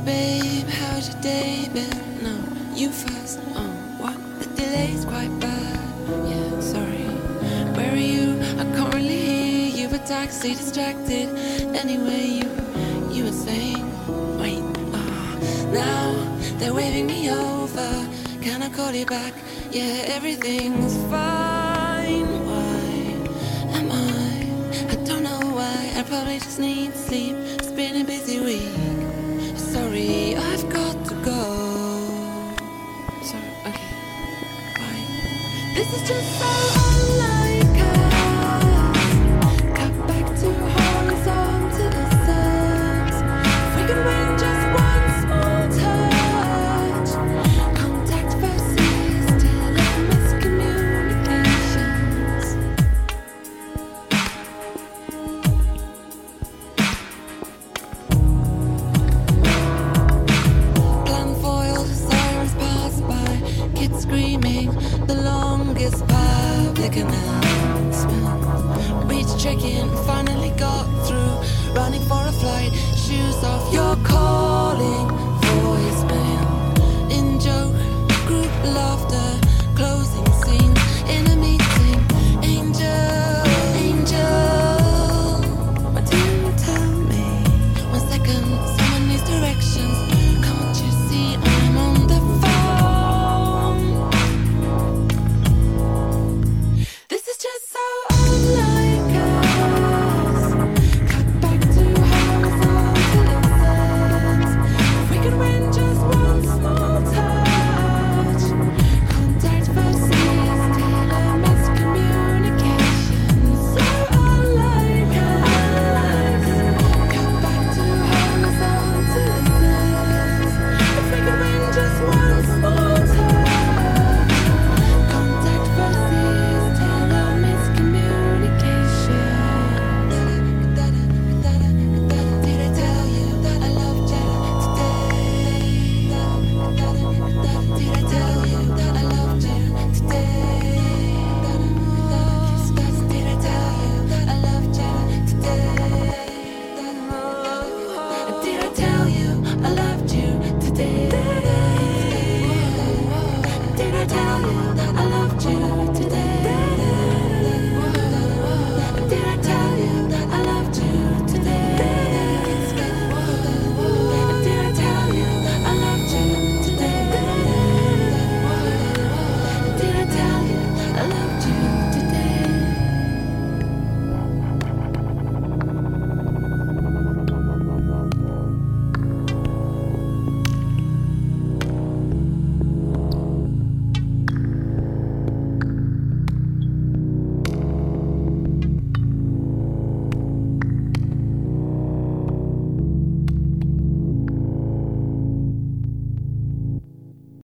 babe, how's your day been? No, you first. Oh, what? The delay's quite bad. Yeah, sorry. Where are you? I can't really hear you. A taxi distracted. Anyway, you were saying. Wait. Now they're waving me over. Can I call you back? Yeah, everything's fine. Why am I don't know why. I probably just need sleep. It's been a busy week. Sorry, I've got to go. Sorry, okay. Bye. This is just so unlike us. Cut back to horizontal distance. If we could win just one small touch. Contact versus miscommunications. Plan foiled, sirens pass by. Kids screaming, the longest public announcement. Reached check-in, finally got through. Running for a flight, shoes off, your car.